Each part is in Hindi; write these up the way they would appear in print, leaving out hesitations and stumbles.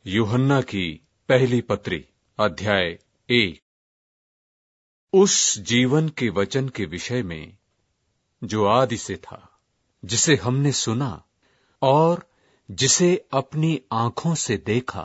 यूहन्ना की पहली पत्री अध्याय 1। उस जीवन के वचन के विषय में जो आदि से था, जिसे हमने सुना और जिसे अपनी आंखों से देखा,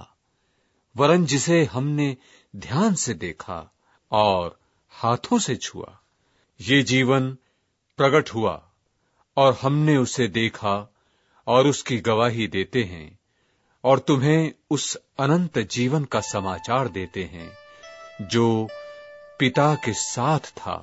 वरन जिसे हमने ध्यान से देखा और हाथों से छुआ, ये जीवन प्रकट हुआ और हमने उसे देखा और उसकी गवाही देते हैं और तुम्हें उस अनंत जीवन का समाचार देते हैं जो पिता के साथ था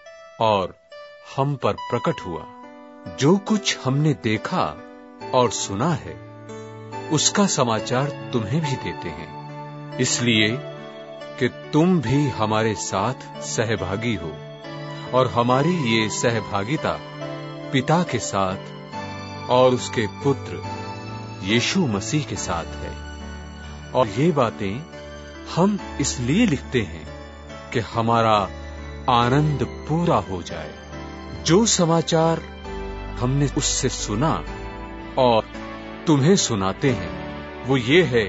और हम पर प्रकट हुआ। जो कुछ हमने देखा और सुना है, उसका समाचार तुम्हें भी देते हैं, इसलिए कि तुम भी हमारे साथ सहभागी हो और हमारी ये सहभागिता पिता के साथ और उसके पुत्र यीशु मसीह के साथ है। और ये बातें हम इसलिए लिखते हैं कि हमारा आनंद पूरा हो जाए। जो समाचार हमने उससे सुना और तुम्हें सुनाते हैं, वो ये है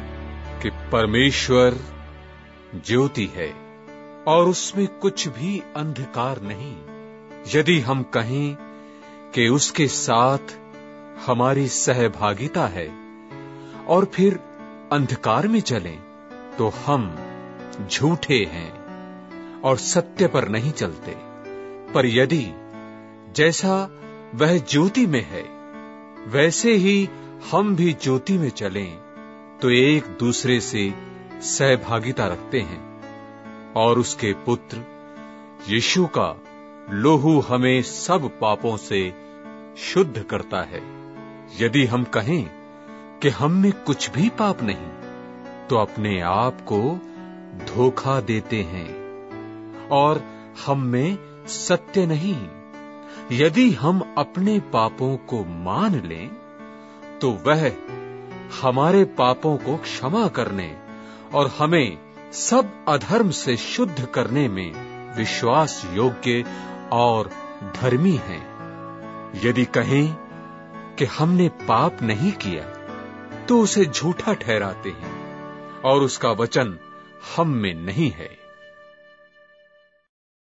कि परमेश्वर ज्योति है और उसमें कुछ भी अंधकार नहीं। यदि हम कहें कि उसके साथ हमारी सहभागिता है और फिर अंधकार में चलें, तो हम झूठे हैं और सत्य पर नहीं चलते। पर यदि जैसा वह ज्योति में है, वैसे ही हम भी ज्योति में चलें, तो एक दूसरे से सहभागिता रखते हैं और उसके पुत्र यीशु का लोहू हमें सब पापों से शुद्ध करता है। यदि हम कहें कि हम में कुछ भी पाप नहीं, तो अपने आप को धोखा देते हैं और हम में सत्य नहीं। यदि हम अपने पापों को मान लें, तो वह हमारे पापों को क्षमा करने और हमें सब अधर्म से शुद्ध करने में विश्वास योग्य और धर्मी है। यदि कहें कि हमने पाप नहीं किया, तो उसे झूठा ठहराते हैं और उसका वचन हम में नहीं है।